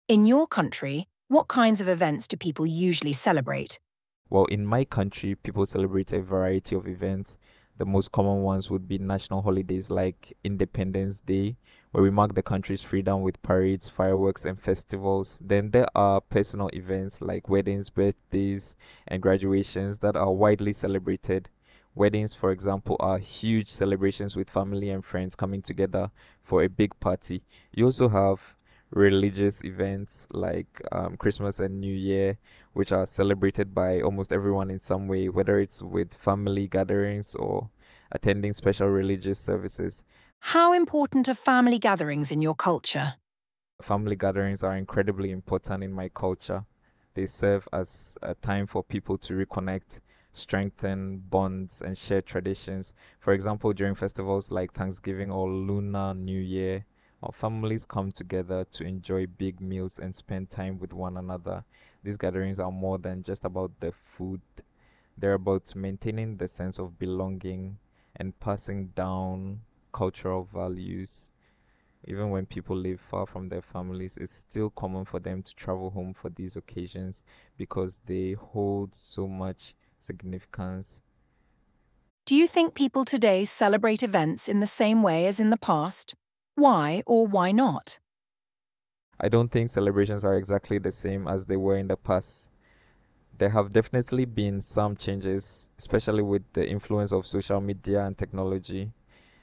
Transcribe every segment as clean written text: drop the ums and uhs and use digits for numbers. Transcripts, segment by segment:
In your country, what kinds of events do people usually celebrate? Well, in my country, people celebrate a variety of events. The most common ones would be national holidays like Independence Day, where we mark the country's freedom with parades, fireworks, and festivals. Then there are personal events like weddings, birthdays, and graduations that are widely celebrated. Weddings, for example, are huge celebrations with family and friends coming together for a big party. You also have religious events like Christmas and New Year, which are celebrated by almost everyone in some way, whether it's with family gatherings or attending special religious services. How important are family gatherings in your culture? Family gatherings are incredibly important in my culture. They serve as a time for people to reconnect, strengthen bonds, and share traditions. For example, during festivals like Thanksgiving or Lunar New Year, our families come together to enjoy big meals and spend time with one another. These gatherings are more than just about the food, they're about maintaining the sense of belonging and passing down cultural values. Even when people live far from their families, it's still common for them to travel home for these occasions because they hold so much significance. Do you think people today celebrate events in the same way as in the past? Why or why not? I don't think celebrations are exactly the same as they were in the past. There have definitely been some changes, especially with the influence of social media and technology.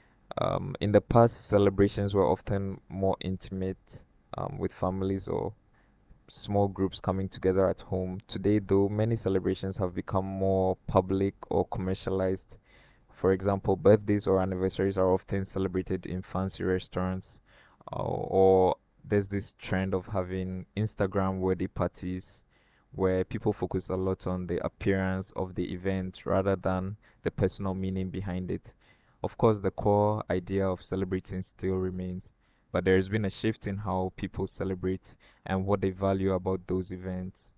In the past, celebrations were often more intimate, with families or small groups coming together at home. Today, though, many celebrations have become more public or commercialized. For example, birthdays or anniversaries are often celebrated in fancy restaurants, or there's this trend of having Instagram worthy parties where people focus a lot on the appearance of the event rather than the personal meaning behind it. Of course, the core idea of celebrating still remains, but there has been a shift in how people celebrate and what they value about those events.